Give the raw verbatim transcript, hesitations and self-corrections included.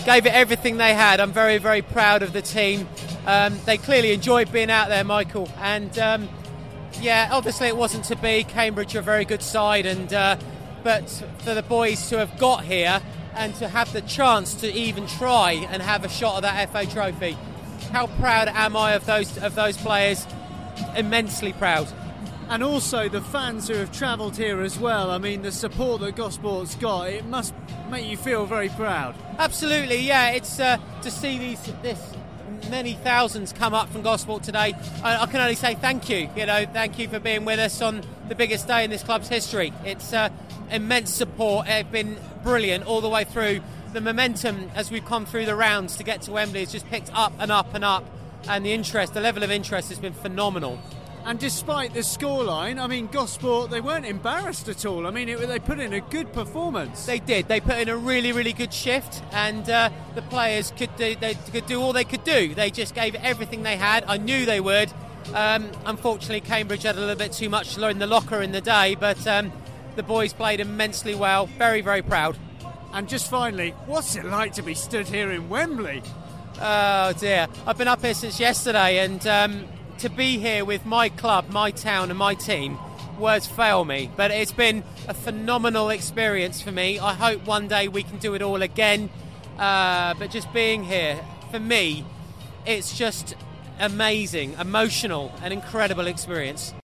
gave it everything they had. I'm very, very proud of the team. Um, they clearly enjoyed being out there, Michael. And um, yeah, obviously it wasn't to be. Cambridge are a very good side, and uh, but for the boys to have got here and to have the chance to even try and have a shot at that F A Trophy, how proud am I of those of those players? Immensely proud. And also the fans who have travelled here as well. I mean, the support that Gosport's got, it must make you feel very proud. Absolutely, yeah. It's uh, to see these this many thousands come up from Gosport today. I, I can only say thank you. You know, thank you for being with us on the biggest day in this club's history. It's uh, immense support. It's been brilliant all the way through. The momentum as we've come through the rounds to get to Wembley has just picked up and up and up, and the interest, the level of interest has been phenomenal. And despite the scoreline, I mean, Gosport, they weren't embarrassed at all. I mean, it, they put in a good performance. They did. They put in a really, really good shift, and uh, the players could do, they could do all they could do. They just gave everything they had. I knew they would. Um, unfortunately, Cambridge had a little bit too much in the locker in the day, but um, the boys played immensely well. Very, very proud. And just finally, what's it like to be stood here in Wembley? Oh dear, I've been up here since yesterday, and um, to be here with my club, my town and my team, words fail me, but it's been a phenomenal experience for me. I hope one day we can do it all again, uh, but just being here, for me, it's just amazing, emotional, an incredible experience.